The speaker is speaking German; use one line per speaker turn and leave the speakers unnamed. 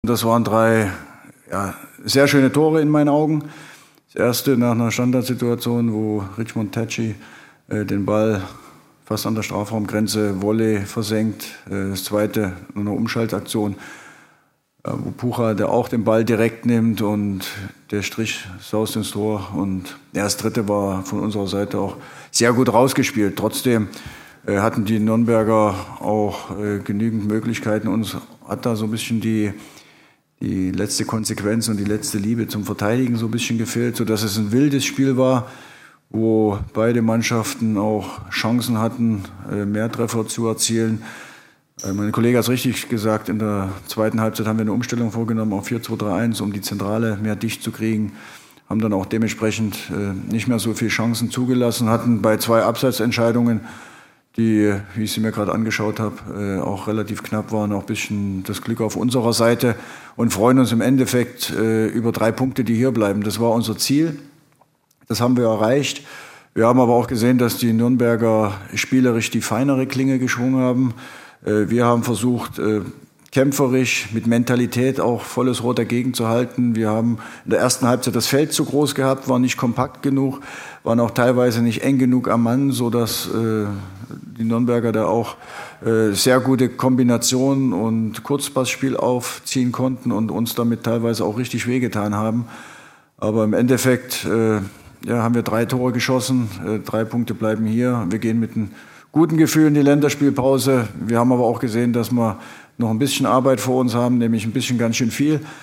Das waren drei sehr schöne Tore in meinen Augen. Das erste nach einer Standardsituation, wo Richmond Tacci den Ball fast an der Strafraumgrenze Volley versenkt. Das zweite eine Umschaltaktion, wo Pucha, der auch den Ball direkt nimmt und der Strich saust ins Tor. Und das dritte war von unserer Seite auch sehr gut rausgespielt. Trotzdem hatten die Nürnberger auch genügend Möglichkeiten. Uns hat da so ein bisschen die letzte Konsequenz und die letzte Liebe zum Verteidigen so ein bisschen gefehlt, sodass es ein wildes Spiel war, wo beide Mannschaften auch Chancen hatten, mehr Treffer zu erzielen. Mein Kollege hat es richtig gesagt, in der zweiten Halbzeit haben wir eine Umstellung vorgenommen auf 4-2-3-1, um die Zentrale mehr dicht zu kriegen. Haben dann auch dementsprechend nicht mehr so viele Chancen zugelassen, hatten bei 2 Abseitsentscheidungen, die, wie ich sie mir gerade angeschaut habe, auch relativ knapp waren, auch ein bisschen das Glück auf unserer Seite und freuen uns im Endeffekt über 3 Punkte, die hier bleiben. Das war unser Ziel, das haben wir erreicht. Wir haben aber auch gesehen, dass die Nürnberger spielerisch die feinere Klinge geschwungen haben. Wir haben versucht, kämpferisch, mit Mentalität auch volles Rohr dagegen zu halten. Wir haben in der ersten Halbzeit das Feld zu groß gehabt, waren nicht kompakt genug, waren auch teilweise nicht eng genug am Mann, sodass die Nürnberger da auch sehr gute Kombinationen und Kurzpassspiel aufziehen konnten und uns damit teilweise auch richtig wehgetan haben. Aber im Endeffekt haben wir 3 Tore geschossen, 3 Punkte bleiben hier. Wir gehen mit einem guten Gefühl in die Länderspielpause. Wir haben aber auch gesehen, dass wir noch ein bisschen Arbeit vor uns haben, nämlich ein bisschen ganz schön viel.